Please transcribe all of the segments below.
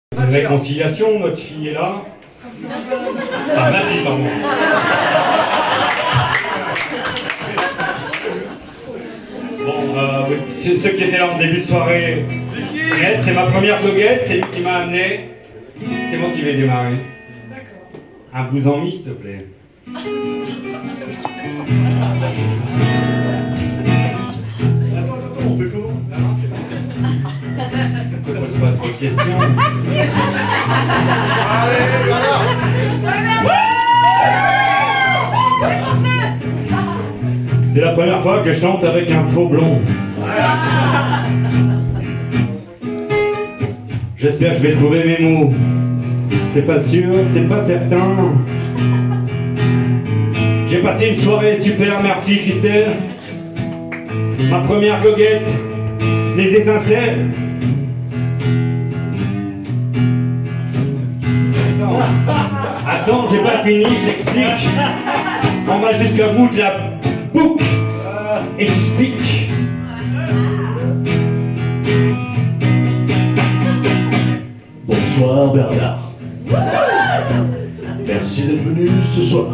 Une réconciliation, notre fille est là. Ah, vas-y, pardon. Bon, ceux qui étaient là en début de soirée, c'est ma première goguette, c'est lui qui m'a amené. C'est moi qui vais démarrer. Un bout-en-mi, s'il te plaît. On fait comment? Ne te pose pas trop de questions. Allez, C'est la première fois que je chante avec un faux blond. J'espère que je vais trouver mes mots. C'est pas sûr, c'est pas certain. J'ai passé une soirée super, merci Christelle. Ma première goguette, les étincelles. Attends, j'ai pas fini, je t'explique. On va jusqu'au bout de la boucle et tu speak. Bonsoir Bernard. Merci d'être venu ce soir.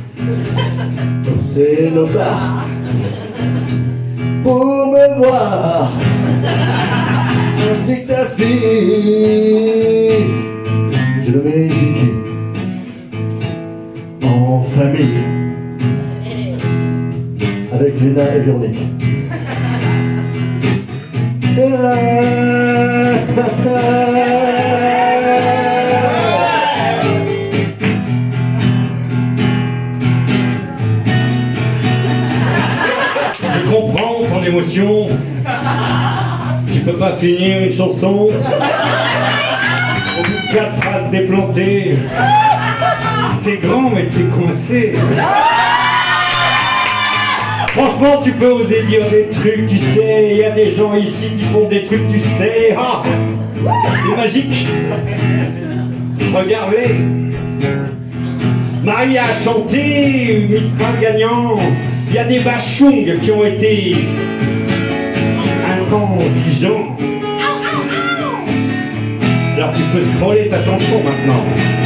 C'est nos bars pour me voir ainsi que ta fille. Je le mets Vicky en famille avec Léna et Véronique. Je comprends ton émotion. Tu peux pas finir une chanson au bout de 4 phrases déplantées. T'es grand mais t'es coincé. Franchement, tu peux oser dire des trucs, tu sais. Il y a des gens ici qui font des trucs, tu sais. Ah, c'est magique. Regarde-les. Marie a chanté, Mistral gagnant. Il y a des bachungs qui ont été intransigeants. Alors tu peux scroller ta chanson maintenant.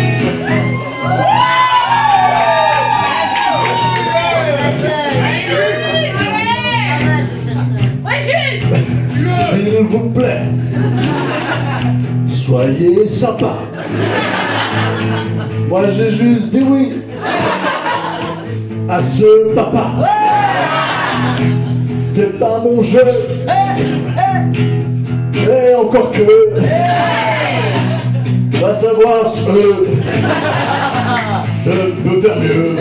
S'il vous plaît, soyez sympa. Moi j'ai juste dit oui à ce papa. C'est pas mon jeu. Et encore que va savoir ce que je peux faire mieux.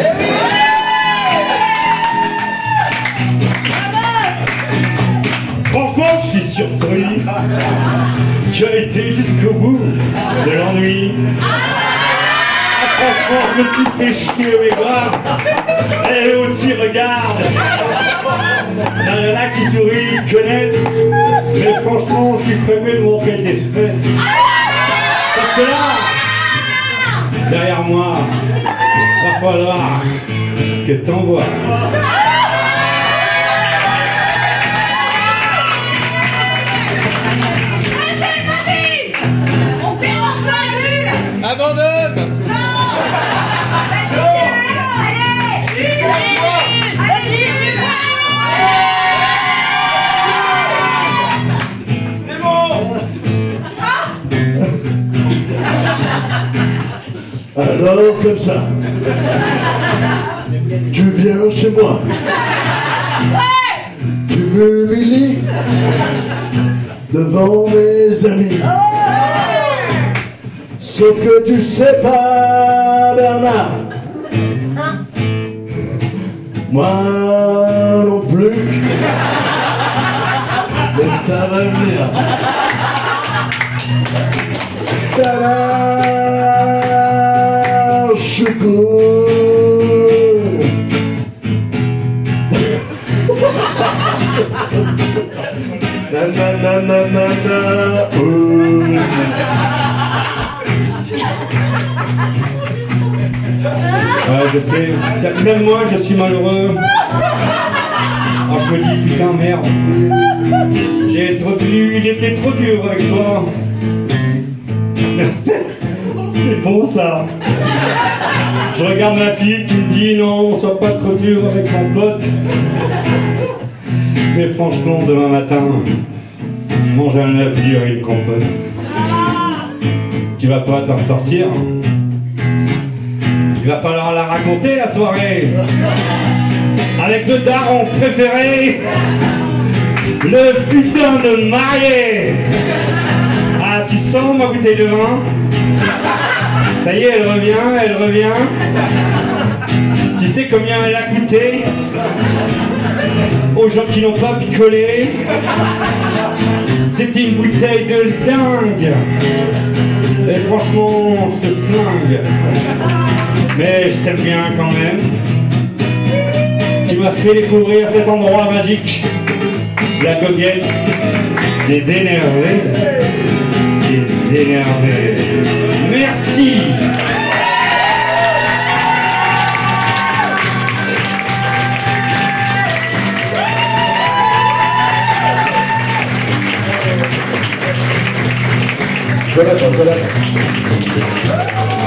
Franchement, je suis surpris. Tu as été jusqu'au bout de l'ennui. Franchement, je me suis fait chier, mais grave. Elle aussi, regarde. Il y en a qui sourient, qui connaissent. Mais franchement, tu ferais mieux de montrer tes fesses. Parce que là, derrière moi, va falloir que t'envoies. Abandonne! C'est bon! Alors comme ça, tu viens chez moi, tu m'humilies devant mes amis. Sauf que tu sais pas, Bernard, moi non plus, mais ça va venir. Tada, je suis cool. Na na na na na na. Ouais, je sais. Même moi, je suis malheureux. Alors je me dis, putain, merde. J'étais trop dur avec toi. Mais en fait, c'est bon ça. Je regarde ma fille qui me dit non, sois pas trop dur avec mon pote. Mais franchement, demain matin, mange un œuf dur et une compote. Tu vas pas t'en sortir. Il va falloir la raconter la soirée. Avec le daron préféré, le putain de marié. Ah, tu sens ma bouteille de vin? Ça y est, elle revient, elle revient. Tu sais combien elle a coûté aux gens qui n'ont pas picolé? C'était une bouteille de dingue. Et franchement, je te flingue. Mais je t'aime bien quand même. Tu m'as fait découvrir cet endroit magique. La goguette des énervés. Des énervés. Merci. Je l'attends.